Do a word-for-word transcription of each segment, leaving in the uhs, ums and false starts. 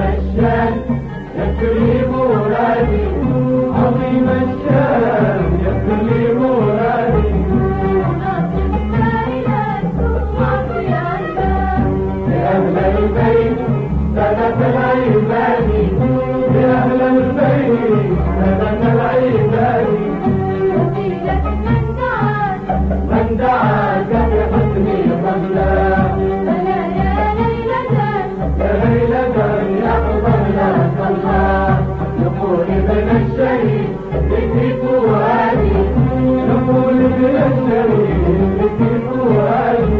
الشان يكفي مرادي، عظيم الشان يكفي مرادي. لأهل البيت سادة العباد، لأهل البيت سادة العباد. من دعاك بحسن صلى، يا ليلة يحضر لك الله. نقول ابن الشهيد ذكر فؤادي، نقول ابن الشهيد ذكر فؤادي.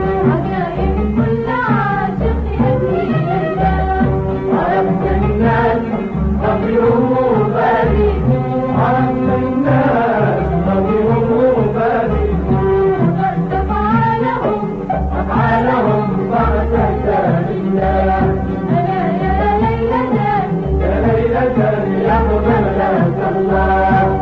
عرفت الناس ضميرهم بادي، عرفت الناس ضميرهم بادي. أفعالهم فاغتسل لله، يا ليلة يقبل لك الله.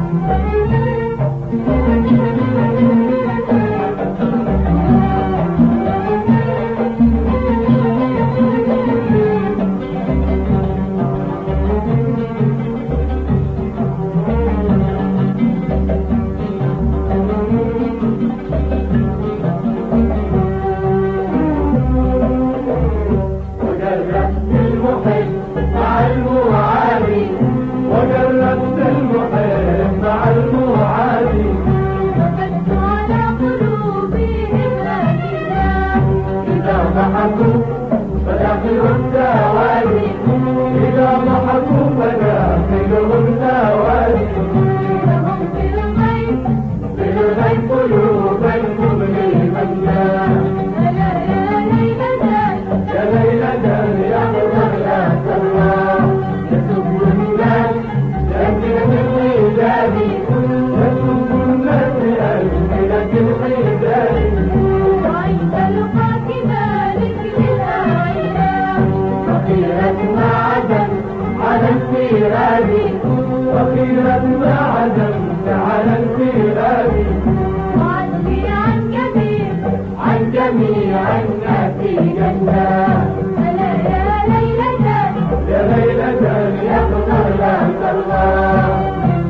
وجربت المحب مع المعادي، وقدت على قلوبهم أكدا. إذا ضحكوا فداخلهم سوادي، إذا ضحكوا فداخلهم سوادي. فهم في الغيب في الغيب قلوبا مظلمة، ألا يا ليلة يا ليلة يحضر لك الله. يسب الناس لأمثلة الحجاب، يسب الناس لأمثلة الحجاب. وعند لقاك ذلك للأعيان. فقيرة ما عزمت على انفراد، فقيرة ما عزمت على انفراد. وعزلي عن كبير عن جميع الناس جنة، ألا يا ليلة يا ليلة يغفر لك الله.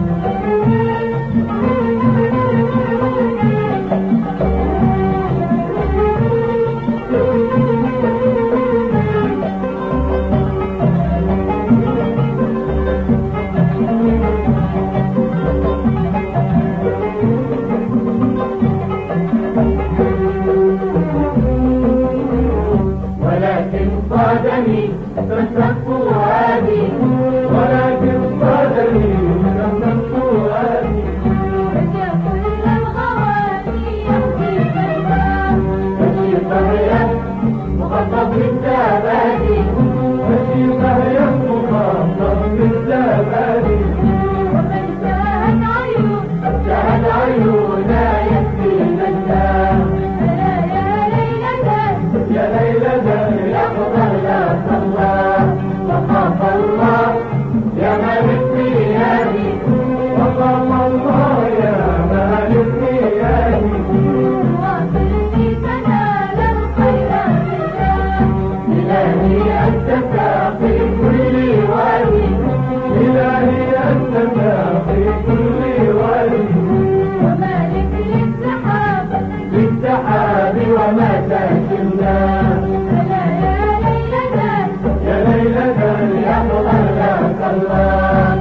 ولكن صادني فسق فؤادي، ولكن صادني فسق فؤادي. فجاء كل الغواني يمضي كالماء. مشي فهيا مخطط بالزبادي، مشي فهيا مخطط بالزبادي. ومن شاهد عيون شاهد عيونا يكفينا الله، ألا يا ليلة يا ليلة يغفر لك الله. وخاف الله يا مالك بيدي، وخاف الله يا مالك بيدي. واصلني تنال الخيرات الله. إلهي أنت في كل وادي، إلهي أنت في كل وادي. ومالك للسحاب بالسحاب وما تهشمنا، ألا يا ليلة يا ليلة يغفر لك الله.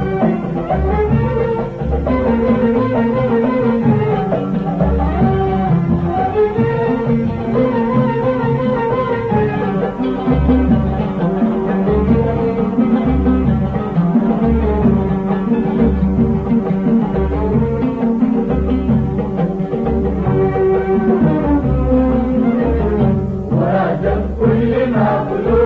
وراجب كل ما قلوب